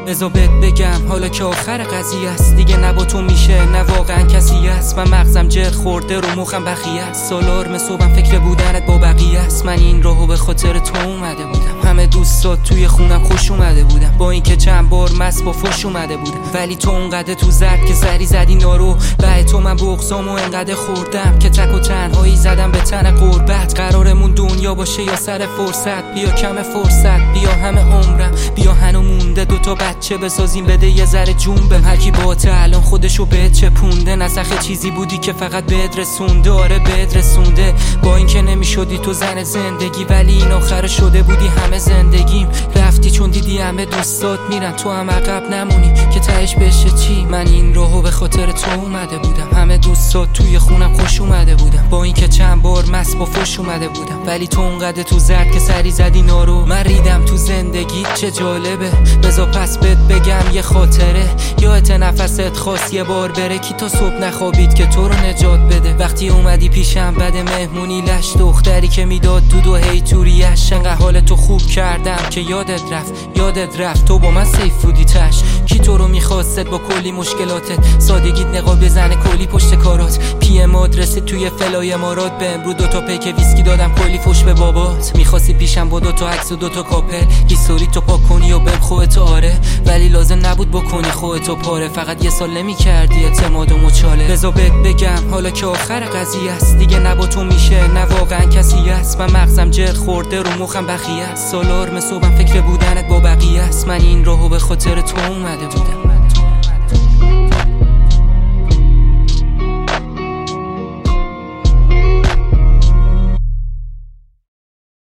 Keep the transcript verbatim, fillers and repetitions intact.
بذار بهت بگم حالا که آخر قضیه است، دیگه نه با تو میشه نه واقعا کسی است. من مغزم جر خورده رو مخم بخیه است، سالار صبحم فکر بودنت با بقیه است. من این راهو به خاطر تو اومده بودم، همه دوستات توی خونم خوش اومده بودم، با اینکه چند بار مست با فش اومده بودم، ولی تو اونقدر تو زد که سری زدی نارو. به تو من بغضامو انقدر خوردم که تک و تنهایی زدم به تن قربت. قرارمون دنیا باشه یا سر فرصت، بیا کم فرصت بیا همه عمرم، بیا هنو مونده دوتا بچه بسازیم، بده یه ذره جون بهم. هرکی باته الان خودشو بهت چپونده، نسخه چیزی بودی که فقط بهت رسونده. آره بهت رسونده، با اینکه نمیشدی تو زن زندگی، ولی این آخر شده بودی همه زندگیم. رفتی چون دیدی همه دوستات میرن، تو هم عقب نمونی که تهش بشه چی. من این راهو به خاطر تو اومده بودم، همه دوستات توی خونم خوش اومده بودم، با اینکه چند بار مست با فش اومده بودم، ولی تو اونقدر تو زد که سری زدی نارو. من ریدم تو زندگی چه جالبه، بذار پس بهت بگم یه خاطره. یادت نفست خواست یه بار بره، کی تا صبح نخوابید که تو رو نجات بده. وقتی اومدی پیشم بعد مهمونی لش، دختری که میداد دود و هی توریش، انقدر حال تو خوب کردم که یادت رفت یادت رفت تو با من سیف بودی تش. کی تو رو میخواست با کلی مشکلاتت، سادگیت نقاب بزنه کلی پشت کارات. پی ام آدرست توی فلای امارات، به امرو دوتا پیک ویسکی دادم کلی فش به بابات. میخواستی پیشم با دوتا عکس و دوتا کاپل، هیستوری تو پاک کنی و بهم خودتو آره، ولی لازم نبود بکنی خودتو پاره. فقط یه سال نمیکردی اعتماد و مچاله. بذار بهت بگم حالا که آخر قضیه است، دیگه نه با تو میشه نه واقعا کسی است. من مغزم جر خورده رو مخم بخیه است، سالار صبحم فکر بودنت با بقیه است. من این راهو به خاطر تو اومده بودم.